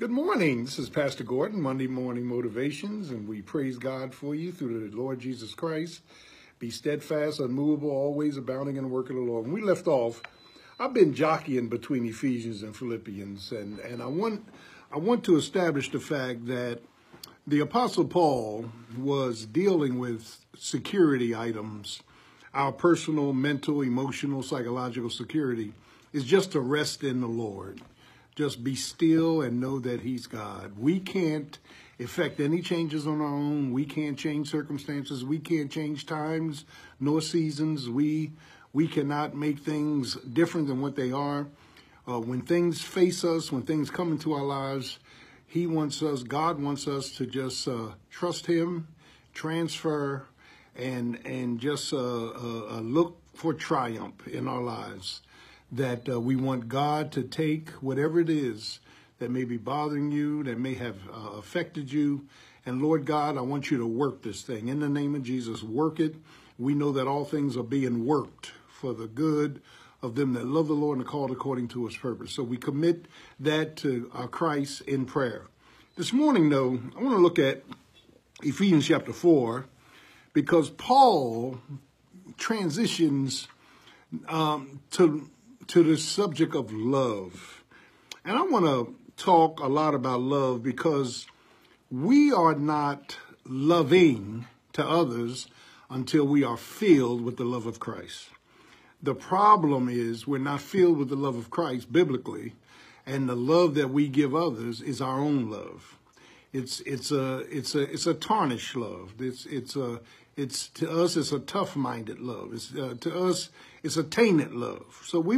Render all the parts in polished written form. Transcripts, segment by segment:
Good morning. This is Pastor Gordon, Monday Morning Motivations, and we praise God for you through the Lord Jesus Christ. Be steadfast, unmovable, always abounding in the work of the Lord. When we left off, I've been jockeying between Ephesians and Philippians, and I want to establish the fact that the Apostle Paul was dealing with security items. Our personal, mental, emotional, psychological security is just to rest in the Lord. Just be still and know that he's God. We can't effect any changes on our own. We can't change circumstances. We can't change times nor seasons. We cannot make things different than what they are. When things face us, when things come into our lives, God wants us to just trust him, transfer, and just look for triumph in our lives. That we want God to take whatever it is that may be bothering you, that may have affected you. And Lord God, I want you to work this thing. In the name of Jesus, work it. We know that all things are being worked for the good of them that love the Lord and are called according to his purpose. So we commit that to our Christ in prayer. This morning, though, I want to look at Ephesians chapter 4, because Paul transitions to the subject of love. And I want to talk a lot about love because we are not loving to others until we are filled with the love of Christ. The problem is we're not filled with the love of Christ biblically, and the love that we give others is our own love. It's a tarnished love. It's to us, it's a tough-minded love. To us, it's a tainted love. So we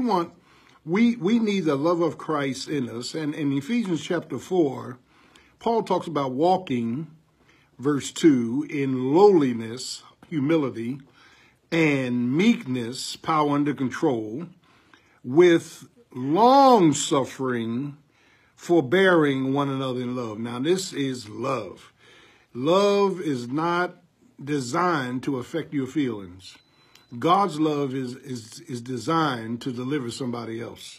need the love of Christ in us. And in Ephesians chapter 4, Paul talks about walking, verse 2, in lowliness, humility, and meekness, power under control, with long-suffering, forbearing one another in love. Now, this is love. Love is not designed to affect your feelings. God's love is designed to deliver somebody else.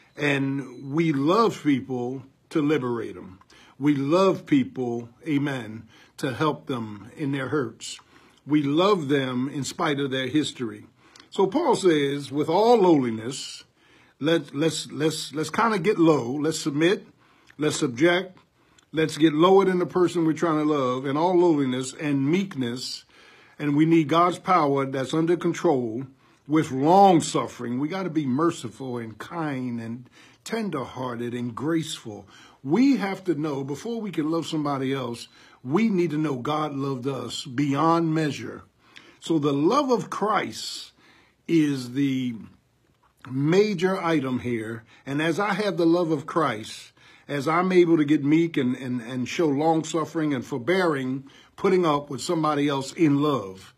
And we love people to liberate them. We love people, amen, to help them in their hurts. We love them in spite of their history. So Paul says, with all lowliness, let's kind of get low. Let's submit. Let's subject. Let's get lower than the person we're trying to love, in all lowliness and meekness. And we need God's power that's under control with long suffering. We got to be merciful and kind and tenderhearted and graceful. We have to know, before we can love somebody else, we need to know God loved us beyond measure. So the love of Christ is the major item here. And as I have the love of Christ, as I'm able to get meek and show long suffering and forbearing, putting up with somebody else in love,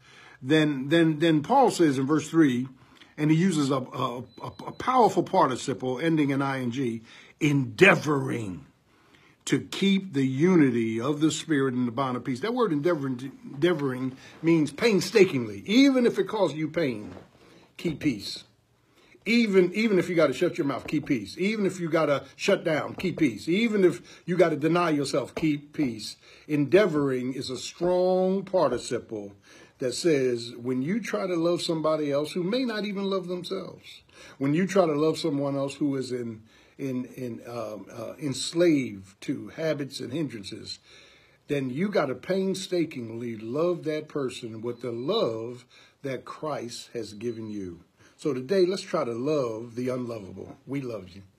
then Paul says in verse 3, and he uses a powerful participle ending in ing, endeavoring to keep the unity of the Spirit in the bond of peace. That word endeavoring means painstakingly. Even if it causes you pain, keep peace. Even if you got to shut your mouth, keep peace. Even if you got to shut down, keep peace. Even if you got to deny yourself, keep peace. Endeavoring is a strong participle that says when you try to love somebody else who may not even love themselves, when you try to love someone else who is enslaved to habits and hindrances, then you got to painstakingly love that person with the love that Christ has given you. So today, let's try to love the unlovable. We love you.